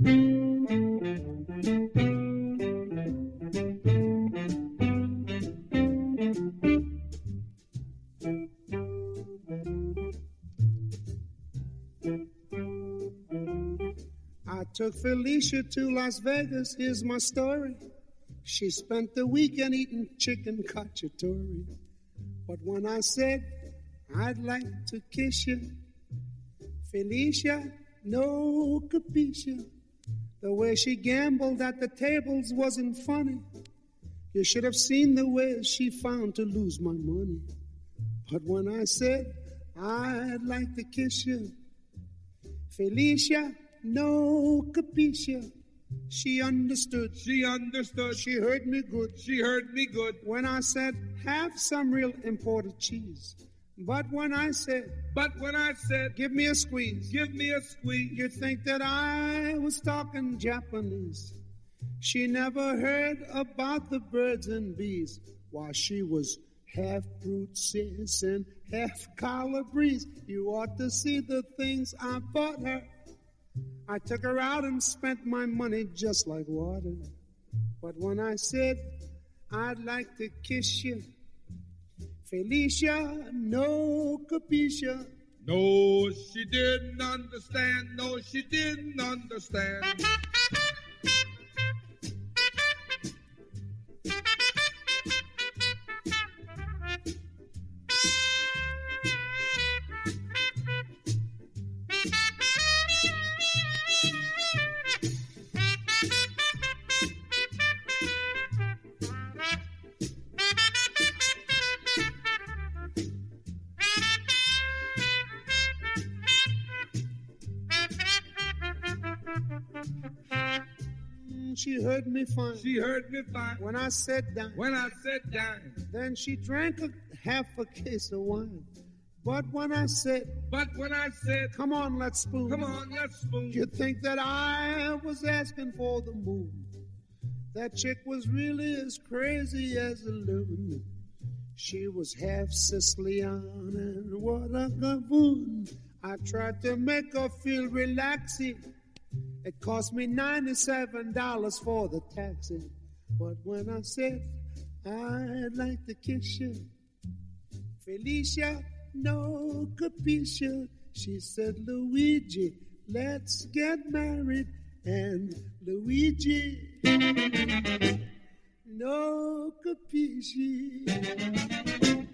I took Felicia to Las Vegas, here's my story. She spent the weekend eating chicken cacciatore. But when I said, I'd like to kiss you, Felicia, no capisce. The way she gambled at the tables wasn't funny. You should have seen the way she found to lose my money. But when I said, I'd like to kiss you, Felicia, no capisce. She understood. She understood. She heard me good. She heard me good. When I said, have some real imported cheese. But when I said, give me a squeeze. Give me a squeeze. You'd think that I was talking Japanese. She never heard about the birds and bees while she was half brute sis and half Calabrese. You ought to see the things I bought her. I took her out and spent my money just like water. But when I said, I'd like to kiss you, Felicia, no capisce. No, she didn't understand. No, she didn't understand. She heard me fine. She heard me fine. When I said dine. When I said dine. Then she drank half a case of wine. But when I said, come on, let's spoon. Come on, let's spoon. You'd think that I was asking for the moon. That chick was really as crazy as a loon. She was half Sicilian and what a gavoon. I tried to make her feel relaxing. It cost me $97 for the taxi. But when I said, I'd like to kiss you, Felicia, no capisce. She said, Luigi, let's get married. And Luigi, no capisce.